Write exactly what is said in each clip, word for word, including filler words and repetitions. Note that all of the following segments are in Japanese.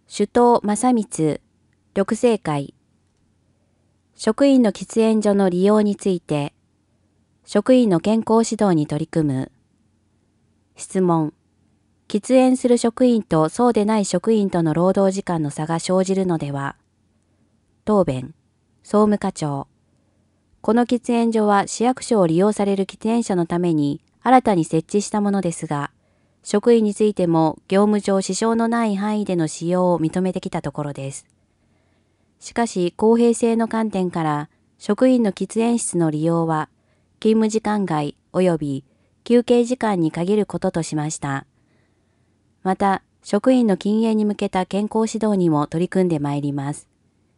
首藤正光、緑星会。職員の喫煙所の利用について、職員の健康指導に取り組む。質問。喫煙する職員とそうでない職員との労働時間の差が生じるのでは。答弁。総務課長。この喫煙所は市役所を利用される喫煙者のために新たに設置したものですが、職員についても業務上支障のない範囲での使用を認めてきたところです。しかし公平性の観点から職員の喫煙室の利用は勤務時間外及び休憩時間に限ることとしました。また職員の禁煙に向けた健康指導にも取り組んでまいります。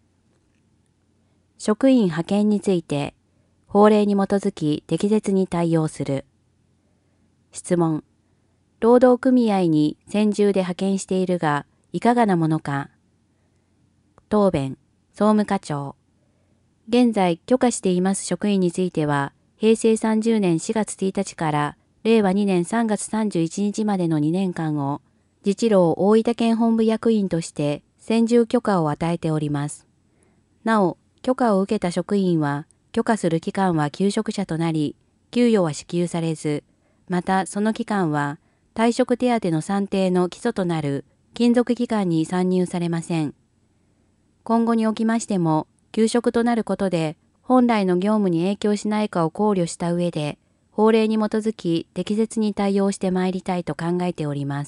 職員派遣について法令に基づき適切に対応する。質問。労働組合に専従で派遣しているがいかがなものか。答弁。総務課長。現在許可しています職員については、へいせいさんじゅうねんしがつついたちかられいわにねんさんがつさんじゅういちにちまでのにねんかんを、自治労大分県本部役員として専従許可を与えております。なお、許可を受けた職員は、許可する期間は休職者となり、給与は支給されず、またその期間は、退職手当の算定の基礎となる勤続期間に算入されません。今後におきましても、休職となることで、本来の業務に影響しないかを考慮した上で、法令に基づき適切に対応してまいりたいと考えております。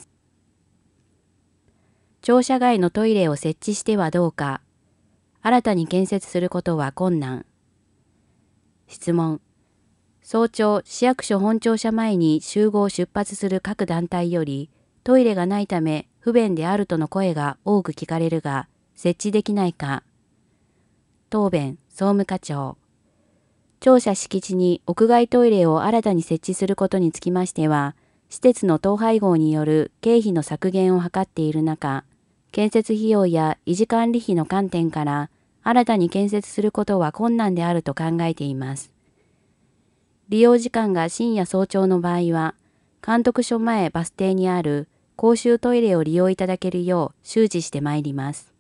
庁舎外のトイレを設置してはどうか。新たに建設することは困難。質問。早朝市役所本庁舎前に集合出発する各団体よりトイレがないため不便であるとの声が多く聞かれるが設置できないか。答弁。総務課長。庁舎敷地に屋外トイレを新たに設置することにつきましては、施設の統廃合による経費の削減を図っている中、建設費用や維持管理費の観点から新たに建設することは困難であると考えています。利用時間が深夜早朝の場合は、監督署前バス停にある公衆トイレを利用いただけるよう周知してまいります。